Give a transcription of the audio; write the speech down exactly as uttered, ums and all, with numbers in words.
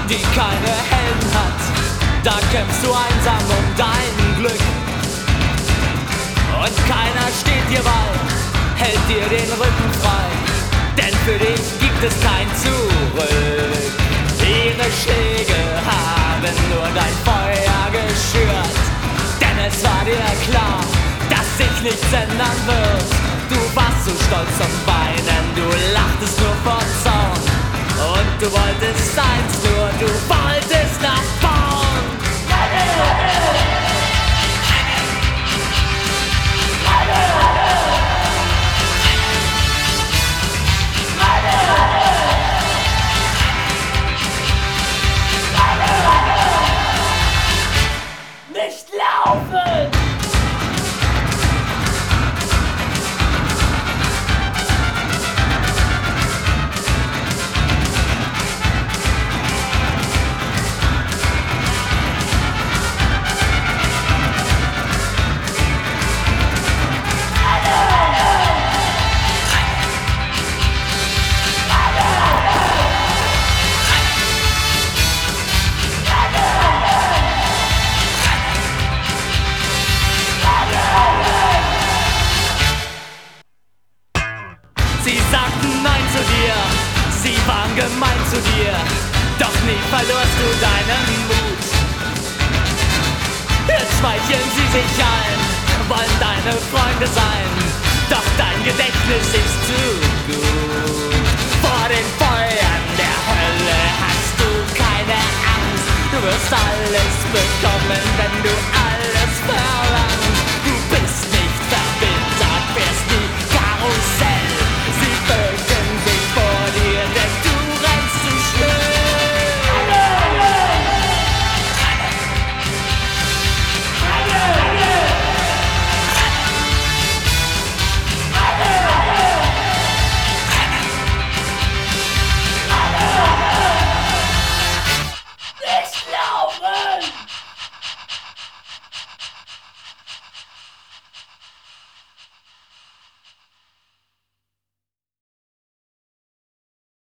die keine Helden hat. Da kämpfst du einsam um dein Glück und keiner steht dir bei, hält dir den Rücken frei, denn für dich gibt es kein Zurück. Ihre Schläge haben nur dein Feuer geschürt, denn es war dir klar, dass sich nichts ändern wird. Du warst so stolz zum Weinen, du lachtest nur vor Zorn und du wolltest eins nur, du wolltest nach vorn. Nicht laufen! Sie sagten Nein zu dir, sie waren gemein zu dir, doch nie verlorst du deinen Mut. Jetzt schmeicheln sie sich ein, wollen deine Freunde sein, doch dein Gedächtnis ist zu gut. Vor den Feuern der Hölle hast du keine Angst, du wirst alles bekommen, wenn du alles verlierst.